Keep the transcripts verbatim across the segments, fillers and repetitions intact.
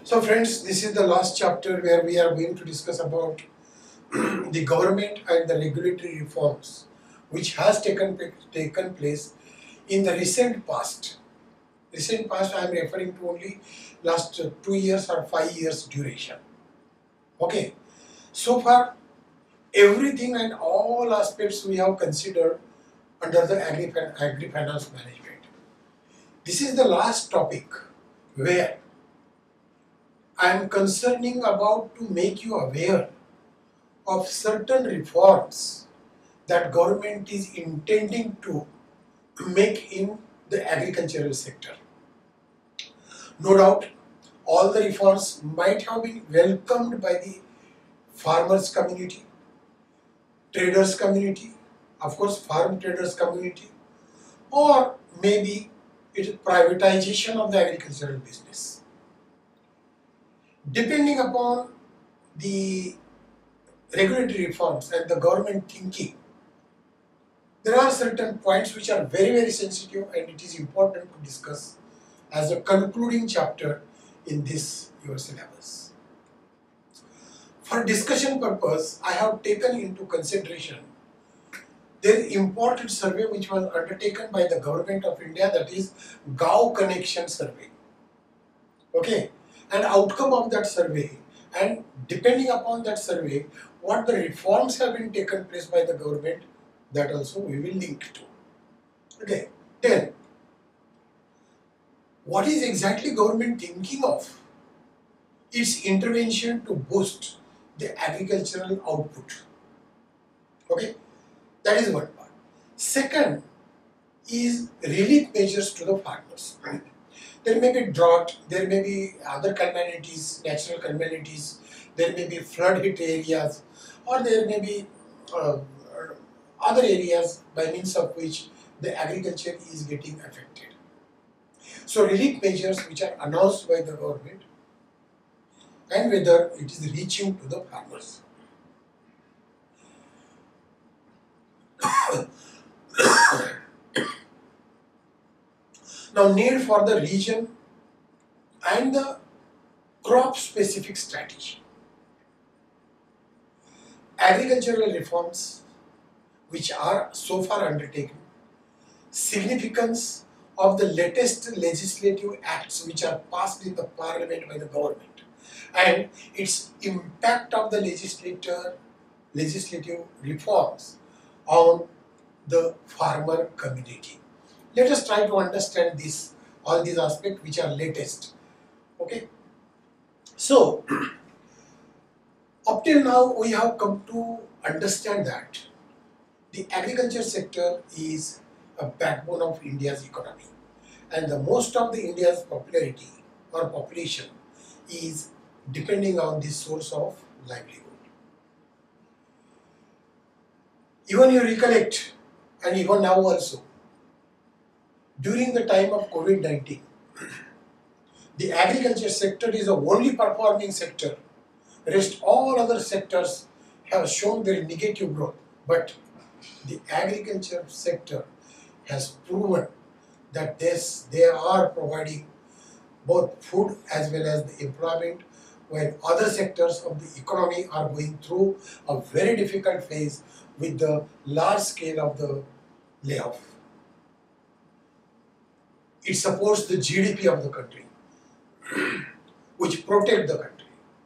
So friends, this is the last chapter where we are going to discuss about the government and the regulatory reforms which has taken, taken place in the recent past. Recent past I am referring to only last uh, two years or five years duration. Okay, so far everything and all aspects we have considered under the agri, agri finance management. This is the last topic where I am concerning about to make you aware of certain reforms that government is intending to make in the agricultural sector. No doubt, all the reforms might have been welcomed by the farmers community, traders community, of course farm traders community, or maybe it is privatization of the agricultural business. Depending upon the regulatory reforms and the government thinking, there are certain points which are very very sensitive and it is important to discuss as a concluding chapter in this your syllabus. For discussion purpose, I have taken into consideration the important survey which was undertaken by the government of India, that is Gaon Connection survey. Okay, and outcome of that survey, and depending upon that survey, what the reforms have been taken place by the government, that also we will link to. Okay, then what is exactly government thinking of? Its intervention to boost the agricultural output. Okay, that is one part. Second is relief measures to the farmers. There may be drought, there may be other calamities, natural calamities, there may be flood hit areas, or there may be uh, other areas by means of which the agriculture is getting affected. So relief measures which are announced by the government and whether it is reaching to the farmers. Now, need for the region and the crop specific strategy. Agricultural reforms which are so far undertaken, significance of the latest legislative acts which are passed in the parliament by the government, and its impact of the legislator legislative reforms on the farmer community. Let us try to understand this, all these aspects which are latest. Okay. So, up till now we have come to understand that the agriculture sector is a backbone of India's economy, and the most of the India's popularity or population is depending on this source of livelihood. Even you recollect, and even now also, during the time of COVID nineteen, the agriculture sector is the only performing sector. Rest all other sectors have shown their negative growth, but the agriculture sector has proven that this, they are providing both food as well as the employment, while other sectors of the economy are going through a very difficult phase with the large scale of the layoff. It supports the G D P of the country, which protect the country.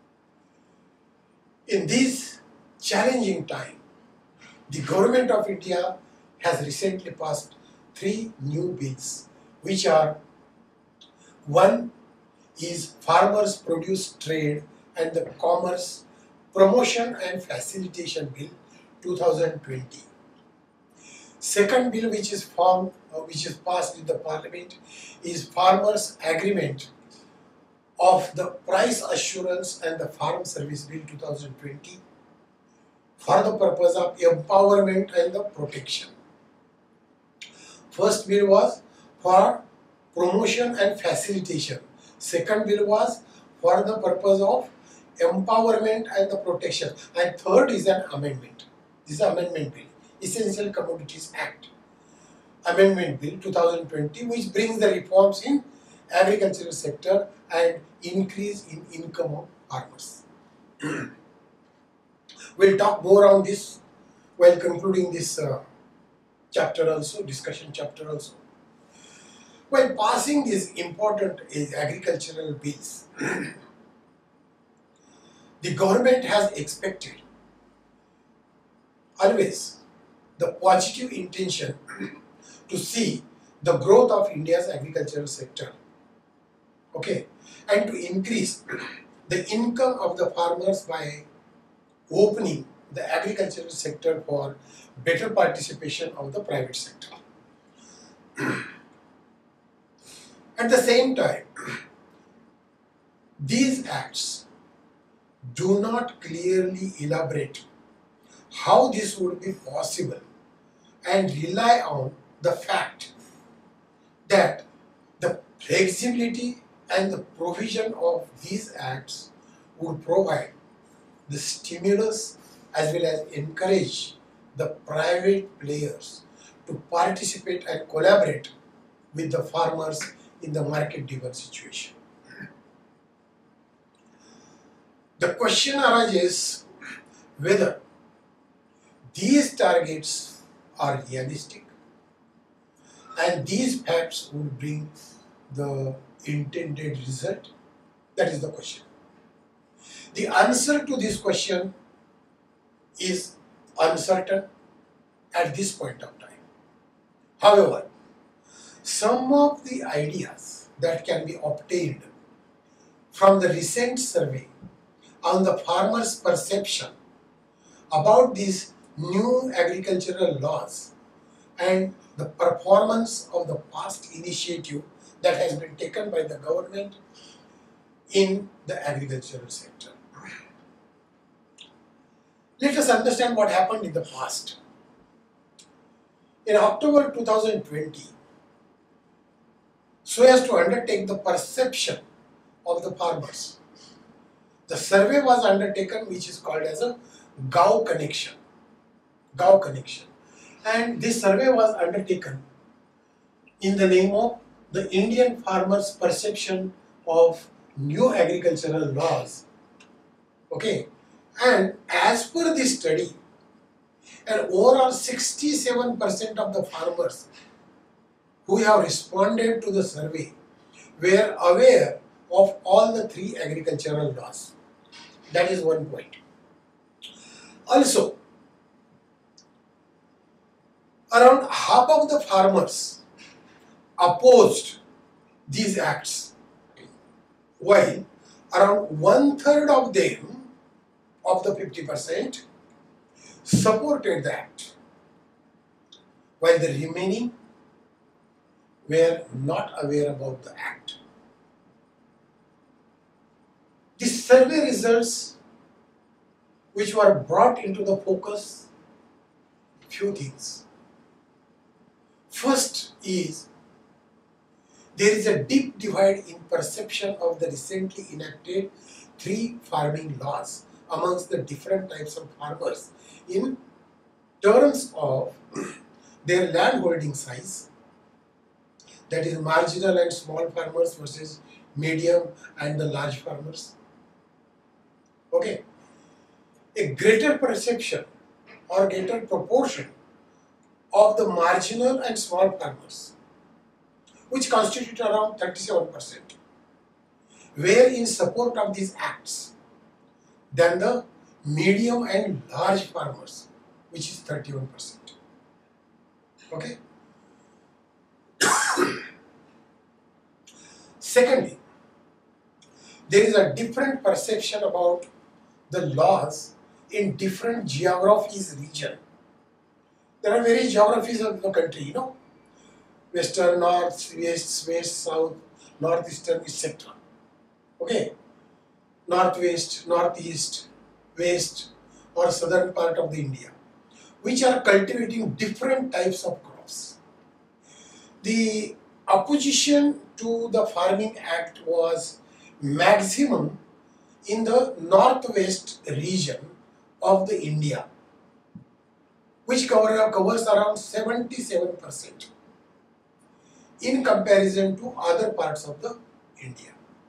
In this challenging time, the government of India has recently passed three new bills, which are: one is Farmers Produce Trade and the Commerce Promotion and Facilitation Bill two thousand twenty. Second bill which is formed, uh, which is passed in the parliament, is Farmers Agreement of the Price Assurance and the Farm Service Bill two thousand twenty for the purpose of empowerment and the protection. First bill was for promotion and facilitation. Second bill was for the purpose of empowerment and the protection. And third is an amendment. This is an amendment bill, Essential Commodities Act. Amendment Bill two thousand twenty, which brings the reforms in agricultural sector and increase in income of farmers. We'll talk more on this while concluding this uh, chapter also, discussion chapter also. While passing these important agricultural bills, the government has expected always the positive intention to see the growth of India's agricultural sector, okay, and to increase the income of the farmers by opening the agricultural sector for better participation of the private sector. At the same time, these acts do not clearly elaborate how this would be possible and rely on the fact that the flexibility and the provision of these acts would provide the stimulus as well as encourage the private players to participate and collaborate with the farmers in the market-driven situation. The question arises whether these targets are realistic and these facts would bring the intended result. That is the question. The answer to this question is uncertain at this point of time. However, some of the ideas that can be obtained from the recent survey on the farmers' perception about these new agricultural laws and the performance of the past initiative that has been taken by the government in the agricultural sector. Let us understand what happened in the past. In October two thousand twenty, so as to undertake the perception of the farmers, the survey was undertaken which is called as a Gaon Connection. Gaon Connection. And this survey was undertaken in the name of the Indian farmers' perception of new agricultural laws. Okay. And as per this study, an overall sixty-seven percent of the farmers who have responded to the survey were aware of all the three agricultural laws. That is one point. Also, around half of the farmers opposed these acts, while around one third of them, of the fifty percent, supported the act, while the remaining were not aware about the act. The survey results which were brought into the focus, few things. First is, there is a deep divide in perception of the recently enacted three farming laws amongst the different types of farmers in terms of their land holding size, that is marginal and small farmers versus medium and the large farmers. Okay. A greater perception or greater proportion of the marginal and small farmers, which constitute around thirty-seven percent, were in support of these acts than the medium and large farmers, which is thirty-one percent. Okay. Secondly, there is a different perception about the laws in different geographies region. There are various geographies of the country, you know, western, north, west, west, south, northeastern, et cetera. Okay, northwest, northeast, west, or southern part of the India, which are cultivating different types of crops. The opposition to the Farming Act was maximum in the northwest region of the India, which cover, covers around seventy-seven percent. in comparison to other parts of the India.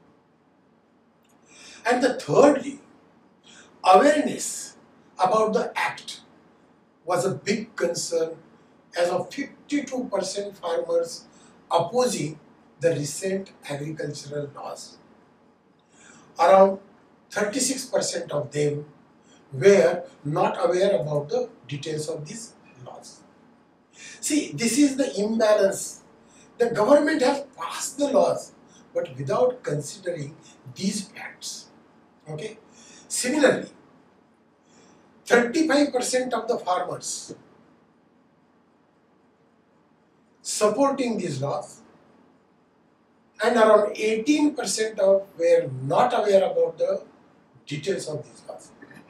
And the thirdly, awareness about the act was a big concern, as of fifty-two percent farmers opposing the recent agricultural laws. Around thirty-six percent of them were not aware about the details of these laws. See, this is the imbalance. The government has passed the laws, but without considering these facts. Okay. Similarly, thirty-five percent of the farmers supporting these laws, and around eighteen percent of were not aware about the details of these laws.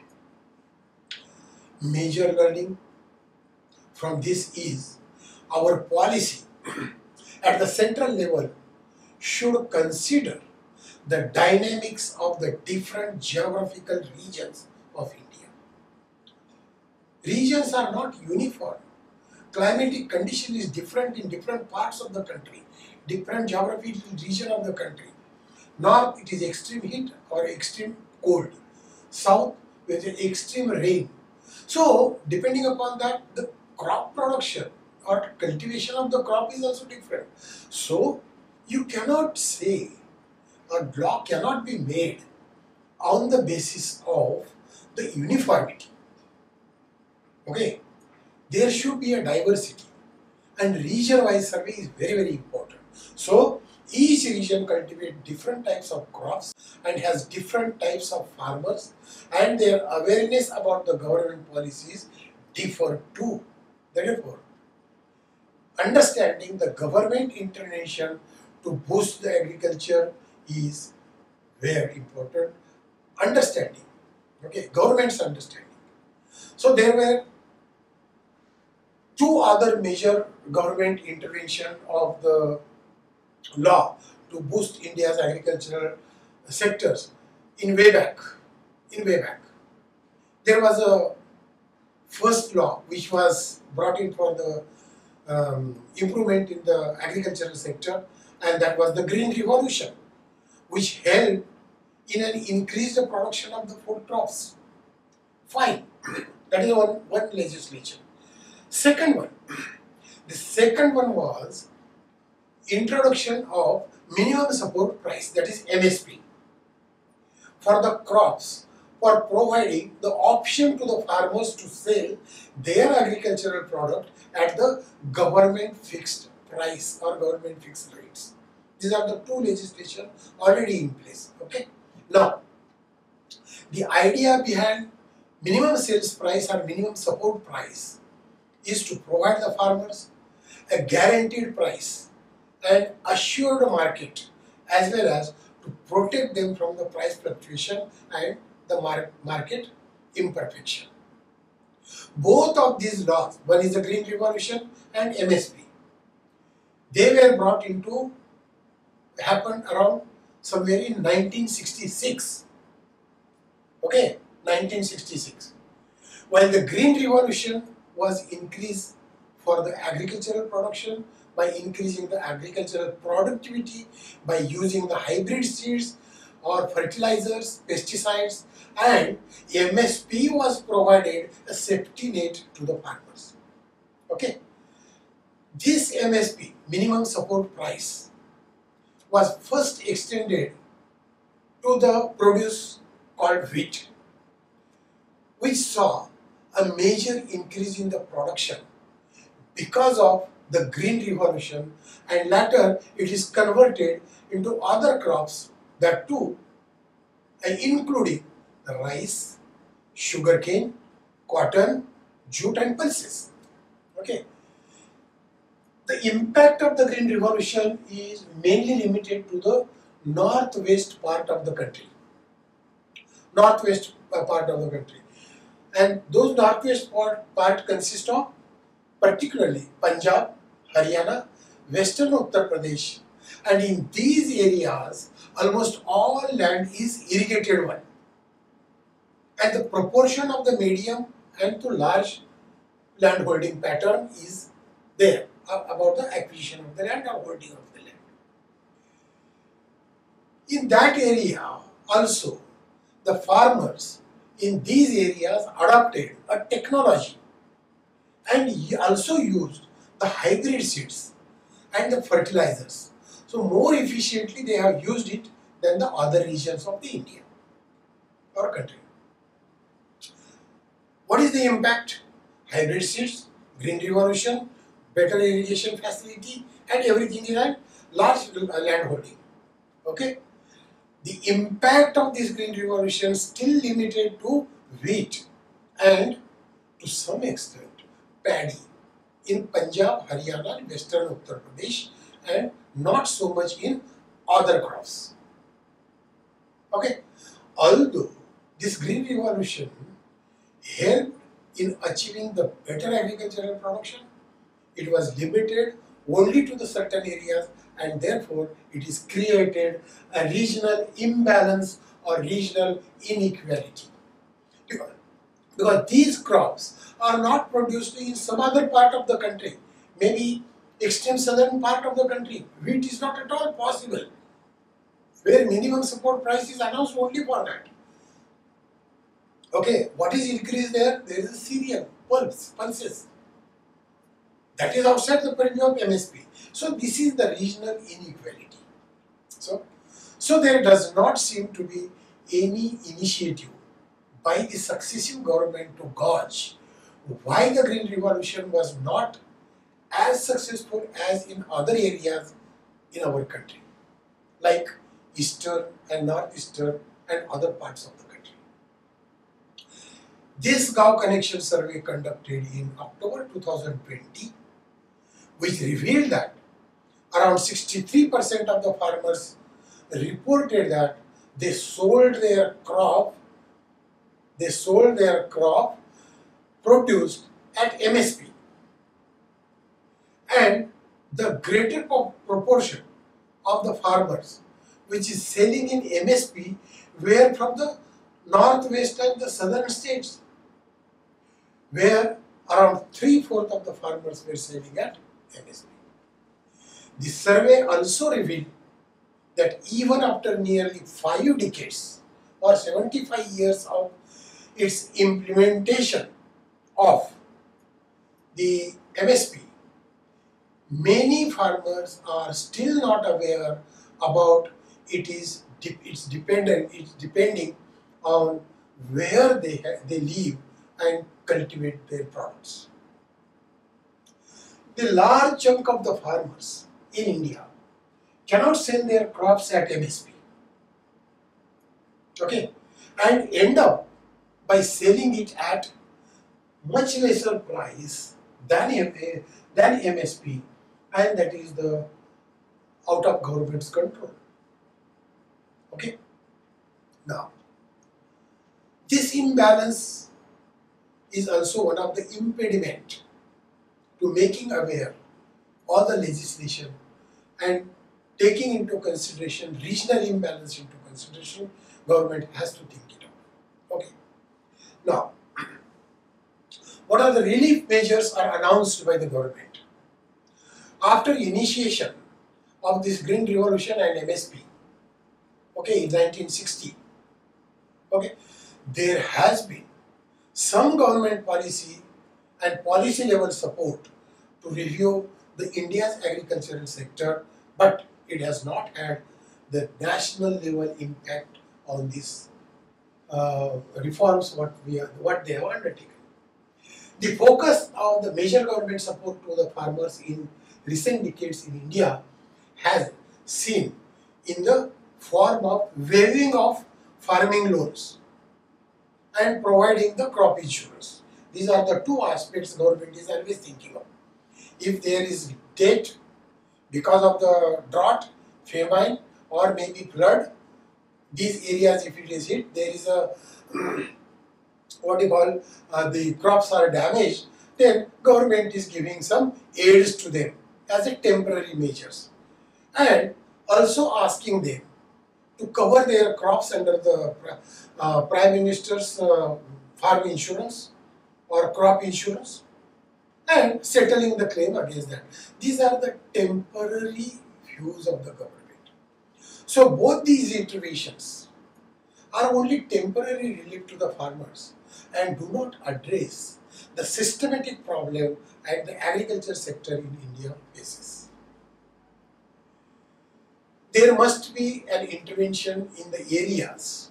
Major learning from this is our policy at the central level should consider the dynamics of the different geographical regions of India. Regions are not uniform. Climatic condition is different in different parts of the country, different geographical region of the country. North, it is extreme heat or extreme cold. South, with extreme rain. So, depending upon that, the crop production or cultivation of the crop is also different. So, you cannot say, a law cannot be made on the basis of the uniformity. Okay, there should be a diversity, and region-wise survey is very very important. So, each region cultivates different types of crops and has different types of farmers, and their awareness about the government policies differ too. Therefore, understanding the government intervention to boost the agriculture is very important. Understanding, okay, government's understanding. So there were two other major government intervention of the law to boost India's agricultural sectors in way back. In way back, there was a first law which was brought in for the um, improvement in the agricultural sector, and that was the Green Revolution, which helped in an increased production of the food crops. Fine, that is one, one legislation. Second one, the second one was introduction of minimum support price, that is M S P, for the crops, for providing the option to the farmers to sell their agricultural product at the government fixed price or government fixed rates. These are the two legislation already in place. Okay. Now, the idea behind minimum sales price or minimum support price is to provide the farmers a guaranteed price and assured market, as well as to protect them from the price fluctuation and the mar market imperfection. Both of these laws, one is the Green Revolution and M S P, they were brought into, happened around somewhere in nineteen sixty-six. Okay, nineteen sixty-six. While the Green Revolution was increased for the agricultural production by increasing the agricultural productivity by using the hybrid seeds or fertilizers, pesticides, and M S P was provided a safety net to the farmers. Okay. This M S P, minimum support price, was first extended to the produce called wheat, which saw a major increase in the production because of the Green Revolution, and later it is converted into other crops, that too, and including the rice, sugarcane, cotton, jute and pulses. Okay. The impact of the Green Revolution is mainly limited to the northwest part of the country. Northwest part of the country. And those northwest part, part consist of particularly Punjab, Haryana, Western Uttar Pradesh, and in these areas almost all land is irrigated one, and the proportion of the medium and to large land holding pattern is there. uh, about the acquisition of the land or holding of the land. In that area also, the farmers in these areas adopted a technology and also used the hybrid seeds and the fertilizers. So more efficiently they have used it than the other regions of the India or country. What is the impact? Hybrid seeds, green revolution, better irrigation facility, and everything in a large land holding. Okay? The impact of this green revolution is still limited to wheat and to some extent paddy in Punjab, Haryana, Western Uttar Pradesh, and not so much in other crops. Okay? Although this green revolution helped in achieving the better agricultural production, it was limited only to the certain areas, and therefore it is created a regional imbalance or regional inequality. Because, because these crops are not produced in some other part of the country, maybe extreme southern part of the country. Wheat is not at all possible, where minimum support price is announced only for that. Okay, what is increased there? There is a cereal, pulse, pulses. That is outside the purview of M S P. So this is the regional inequality. So, so there does not seem to be any initiative by the successive government to gauge why the Green Revolution was not as successful as in other areas in our country, like Eastern and Northeastern and other parts of the country. This Gaon Connection survey conducted in October two thousand twenty, which revealed that around sixty-three percent of the farmers reported that they sold their crop, they sold their crop produced at M S P. And the greater proportion of the farmers which is selling in M S P were from the northwest and the southern states, where around three-fourths of the farmers were selling at M S P. The survey also revealed that even after nearly five decades or seventy-five years of its implementation of the M S P, many farmers are still not aware about it is it's dependent it's depending on where they they live and cultivate their products. The large chunk of the farmers in India cannot sell their crops at M S P, okay, and end up by selling it at much lesser price than, than M S P, and that is the out of government's control. Okay. Now, this imbalance is also one of the impediment to making aware all the legislation and taking into consideration regional imbalance into consideration. Government has to think it out. Okay. Now, what are the relief measures are announced by the government? After initiation of this Green Revolution and M S P, okay, in nineteen sixty, okay, there has been some government policy and policy level support to review the India's agricultural sector, but it has not had the national level impact on these uh, reforms what we are, what they have undertaken. The focus of the major government support to the farmers in recent decades in India has seen in the form of waiving of farming loans and providing the crop insurance. These are the two aspects government is always thinking of. If there is debt because of the drought, famine, or maybe flood, these areas if it is hit, there is a what you call uh, the crops are damaged, then government is giving some aids to them as a temporary measures, and also asking them to cover their crops under the uh, Prime Minister's uh, farm insurance or crop insurance, and settling the claim against that. These are the temporary views of the government. So both these interventions are only temporary relief to the farmers and do not address the systematic problem that the agriculture sector in India faces. There must be an intervention in the areas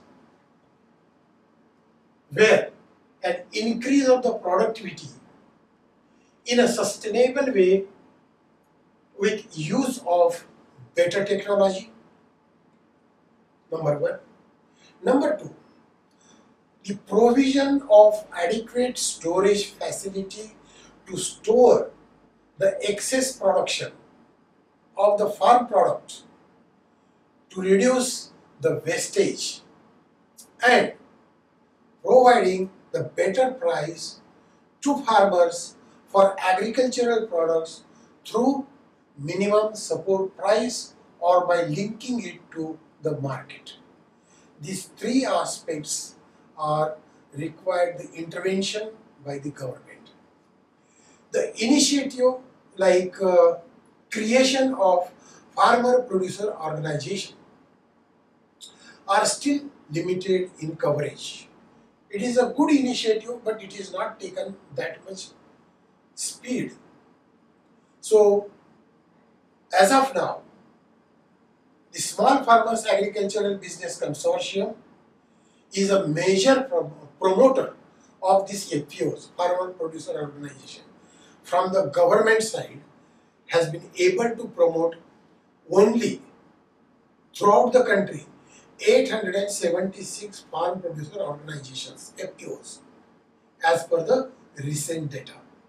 where an increase of the productivity in a sustainable way with use of better technology, number one. Number two, the provision of adequate storage facility to store the excess production of the farm product to reduce the wastage and providing the better price to farmers for agricultural products through minimum support price or by linking it to the market. These three aspects are required the intervention by the government. The initiative like uh, creation of farmer producer organization are still limited in coverage. It is a good initiative, but it is not taken that much speed. So as of now, the Small Farmers Agricultural Business Consortium is a major prom promoter of this F P Os, Farmer Producer Organization. From the government side, has been able to promote only throughout the country eight hundred seventy-six farm producer organizations, F P Os, as per the recent data.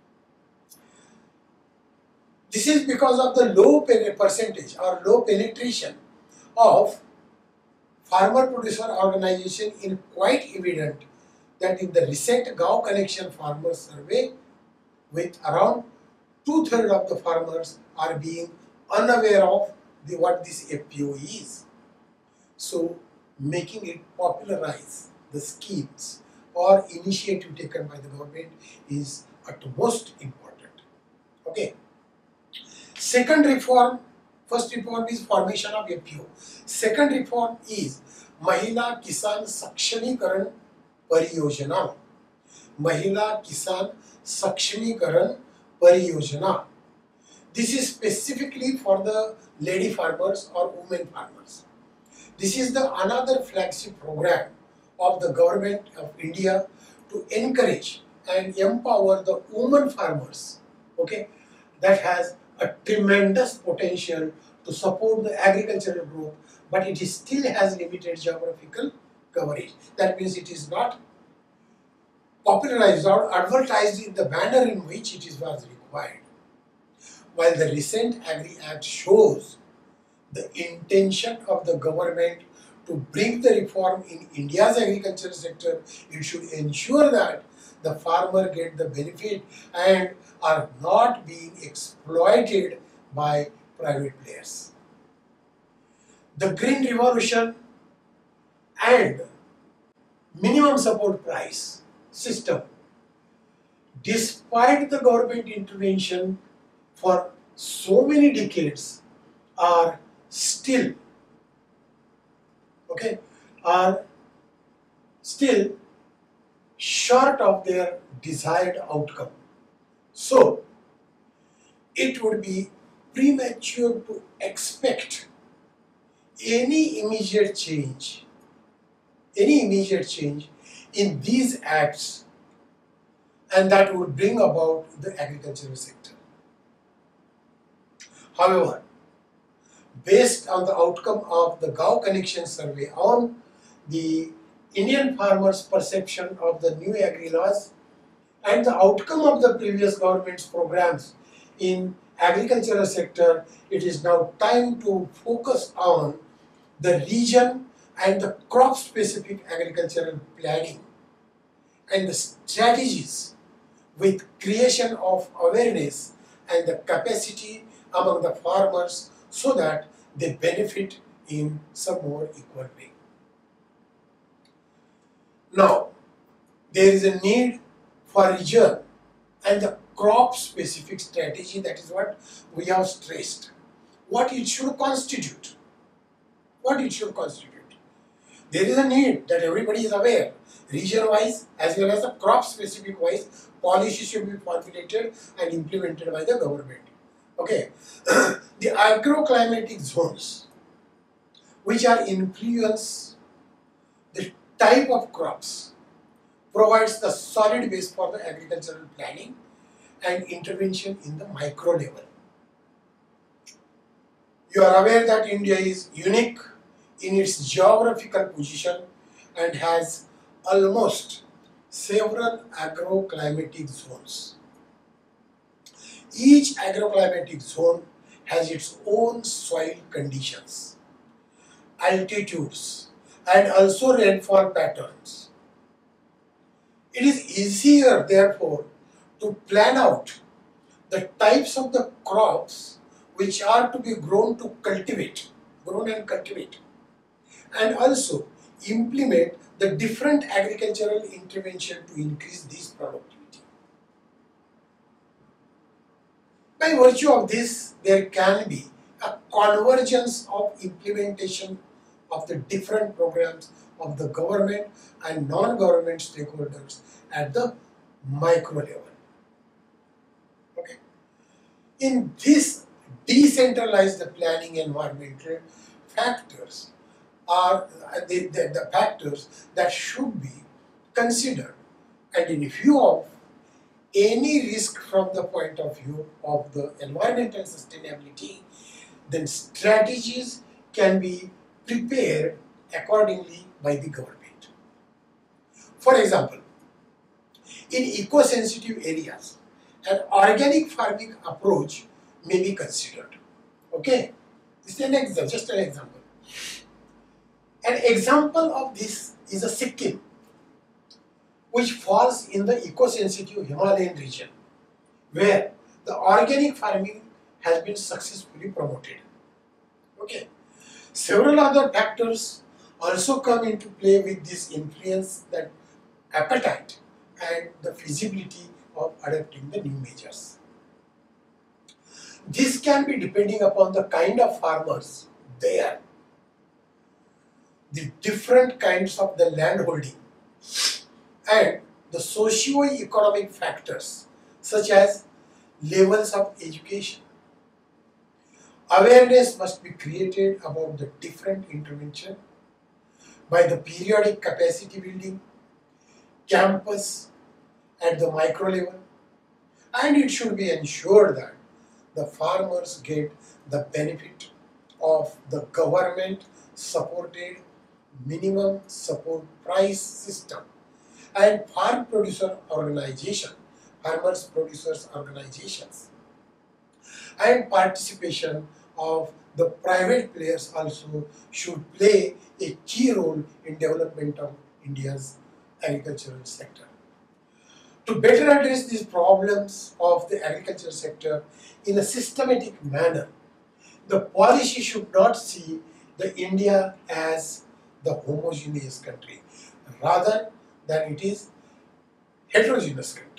This is because of the low percentage or low penetration of farmer producer organization. In quite evident that in the recent Gaon Connection Farmer Survey, with around two-thirds of the farmers are being unaware of the, what this F P O is. So making it popularize the schemes or initiative taken by the government is at most important. Okay. Second reform, first reform is formation of F P O. Second reform is Mahila Kisan Sakshamikaran Pariyojana. Mahila Kisan Sakshamikaran Pariyojana. This is specifically for the lady farmers or women farmers. This is the another flagship program of the government of India to encourage and empower the women farmers. Okay, that has a tremendous potential to support the agricultural growth, but it is still has limited geographical coverage. That means it is not popularized or advertised in the manner in which it is was required. While the recent Agri Act shows the intention of the government to bring the reform in India's agriculture sector, it should ensure that the farmer get the benefit and are not being exploited by private players. The Green Revolution and minimum support price system, despite the government intervention for so many decades, are still okay are still short of their desired outcome. So it would be premature to expect any immediate change any immediate change in these acts, and that would bring about the agricultural sector. However, based on the outcome of the Gaon Connection Survey on the Indian farmers' perception of the new agri laws and the outcome of the previous government's programs in agricultural sector, it is now time to focus on the region and the crop-specific agricultural planning and the strategies with creation of awareness and the capacity among the farmers so that they benefit in some more equal way. Now, there is a need for region and the crop specific strategy, that is what we have stressed. What it should constitute. What it should constitute. There is a need that everybody is aware. Region wise as well as the crop specific wise, policy should be formulated and implemented by the government. Okay. The agroclimatic zones, which are influence the type of crops, provides the solid base for the agricultural planning and intervention in the micro level. You are aware that India is unique in its geographical position and has almost several agroclimatic zones. Each agroclimatic zone has its own soil conditions, altitudes, and also rainfall patterns. It is easier, therefore, to plan out the types of the crops which are to be grown to cultivate, grown and cultivate, and also implement the different agricultural intervention to increase this productivity. By virtue of this, there can be a convergence of implementation of the different programs of the government and non-government stakeholders at the micro level. Okay. In this decentralized planning environmental factors are the, the, the factors that should be considered, and in view of any risk from the point of view of the environmental sustainability, then strategies can be prepared accordingly by the government. For example, in eco-sensitive areas, an organic farming approach may be considered. Okay, this is an example, just an example. An example of this is a Sikkim, which falls in the eco-sensitive Himalayan region, where the organic farming has been successfully promoted. Okay. Several other factors also come into play with this influence, that appetite and the feasibility of adopting the new measures. This can be depending upon the kind of farmers there, the different kinds of the land holding, and the socio-economic factors such as levels of education. Awareness must be created about the different intervention by the periodic capacity building, campus at the micro level, and it should be ensured that the farmers get the benefit of the government supported minimum support price system and farm producer organization, farmers producers organizations, and participation of the private players also should play a key role in development of India's agricultural sector. To better address these problems of the agricultural sector in a systematic manner, the policy should not see the India as the homogeneous country, rather than it is heterogeneous country,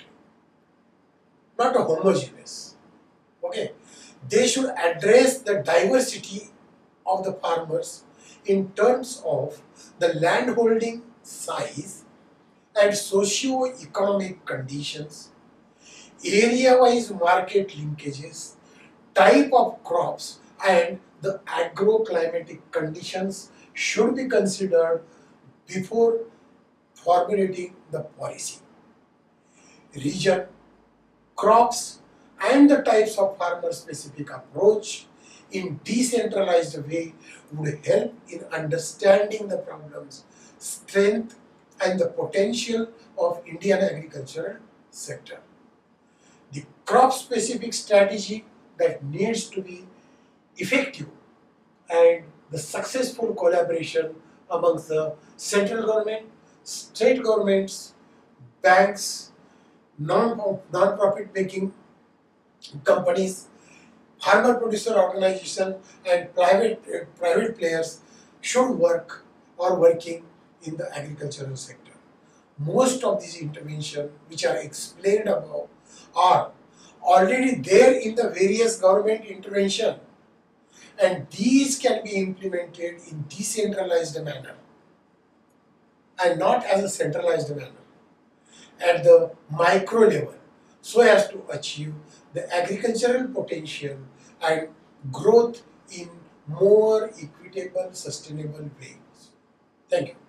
not a homogeneous. Okay, they should address the diversity of the farmers in terms of the land holding size and socio-economic conditions, area-wise market linkages, type of crops, and the agroclimatic conditions should be considered before formulating the policy. Region, crops, and the types of farmer-specific approach in decentralized way would help in understanding the problems, strength, and the potential of Indian agricultural sector. The crop-specific strategy that needs to be effective and the successful collaboration amongst the central government, state governments, banks, non, non-profit making companies, farmer producer organization, and private, uh, private players should work or working in the agricultural sector. Most of these interventions which are explained above are already there in the various government intervention, and these can be implemented in decentralized manner and not as a centralized manner at the micro level, so as to achieve the agricultural potential and growth in more equitable, sustainable ways. Thank you.